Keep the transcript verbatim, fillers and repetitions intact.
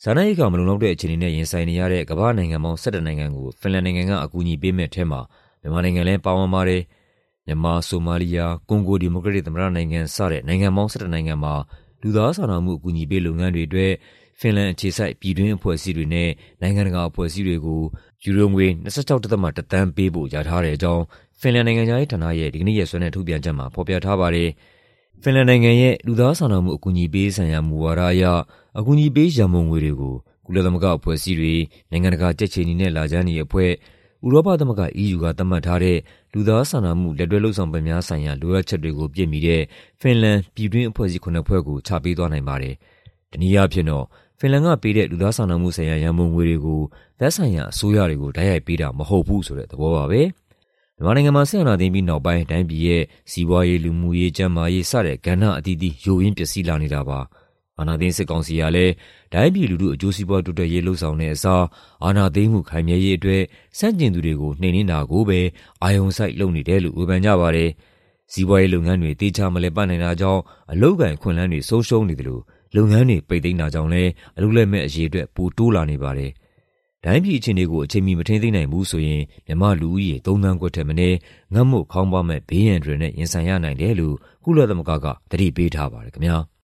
စားနပ်ရိက္ခာမလုံလောက်တဲ့အခြေအနေနဲ့ရင်ဆိုင်နေရတဲ့ကမ္ဘာ့နိုင်ငံပေါင်း၁၁နိုင်ငံကိုဖင်လန်နိုင်ငံကအကူအညီပေးမဲ့ထဲမှာမြန်မာနိုင်ငံလည်းပါဝင်ပါတယ်။မြန်မာ၊ဆိုမာလီးယား၊ကွန်ဂိုဒီမိုကရက်တစ်သမ္မတနိုင်ငံစတဲ့နိုင်ငံပေါင်း၁၁နိုင်ငံမှာလူသားစာနာမှုအကူအညီပေးလုပ်ငန်းတွေအတွက်ဖင်လန်အခြေစိုက်ပြည်တွင်းအဖွဲ့အစည်းတွေနဲ့နိုင်ငံတကာအဖွဲ့အစည်းတွေကိုယူရိုငွေ၂၆.၁ သန်းပေးဖို့လျာထားတဲ့အကြောင်းဖင်လန်နိုင်ငံခြားရေးဌာနရဲ့ဒီကနေ့ရက်စွဲနဲ့ထုတ်ပြန်ချက်မှာဖော်ပြထားပါတယ်။ဖင်လန်နိုင်ငံရဲ့လူသားစာနာမှုအကူအညီပေးဆိုင်ရာမူဝါဒအရအကူအညီပေးရန်ပုံငွေတွေကိုကုလသမဂ္ဂအဖွဲ့အစည်းတွေ၊နိုင်ငံတကာကြက်ခြေနီနဲ့လခြမ်းနီအဖွဲ့၊ဥရောပသမဂ္ဂ E U ကသတ်မှတ်ထားတဲ့လူသားစာနာမှုလက်တွဲလုပ်ဆောင်မှုများဆိုင်ရာလိုအပ်ချက်တွေကိုပြည့်မီတဲ့ဖင်လန်ပြည်တွင်းအဖွဲ့အစည်းခုနှစ်ဖွဲ့ကိုချပေးသွားနိုင်ပါတယ်။တနည်းအားဖြင့်တော့ဖင်လန်ကပေးတဲ့လူသားစာနာမှုဆိုင်ရာရန်ပုံငွေတွေကိုသက်ဆိုင်ရာအစိုးရတွေကိုတိုက်ရိုက်ပေးတာမဟုတ်ဘူးဆိုတဲ့သဘောပါပဲ။မြန်မာနိုင်ငံမှာစစ်အာဏာသိမ်းပြီးနောက်ပိုင်းတိုင်းပြည်ရဲ့စီးပွားရေး၊လူမှုရေး၊ကျန်းမာရေးစတဲ့ကဏ္ဍအသီးသီးယိုယွင်းပျက်စီးလာနေတာပါ။အာဏာသိမ်းစစ်ကောင်စီကလည်းတိုင်းပြည်လူထုအကျိုးစီးပွားတိုးတက်ရေးလှုံ့ဆော်တဲ့အစားအာဏာသိမ်းမှုခိုင်မြဲရေးအတွက်ဆန့်ကျင်သူတွေကိုနှိမ်နင်းတာကိုပဲအာရုံစိုက်လုပ်နေတယ်လို့ဝေဖန်ကြပါတယ်။စီးပွားရေးလုပ်ငန်းတွေတေချာမလည်ပတ်နိုင်တာကြောင့်အလုပ်အကိုင်အခွင့်အလမ်းတွေဆုံးရှုံးနေတယ်လို့လုပ်ငန်းတွေပိတ်သိမ်းတာကြောင့်လည်းအလုပ်လက်မဲ့အရေးအတွက်ပိုတိုးလာနေပါတယ်။တိုင်းပြည်အခြေအနေကိုအချိန်မီမထိန်းသိမ်းနိုင်ဘူးဆိုရင်မြန်မာလူဦးရေသုံးသန်းခွဲထက်မနည်းငတ်မွတ်ခေါင်းပါးမဲ့ဘေးရန်တွေနဲ့ရင်ဆိုင်ရနိုင်တယ်လို့ကုလသမဂ္ဂကသတိပေးထားပါတယ်ခင်ဗျာ။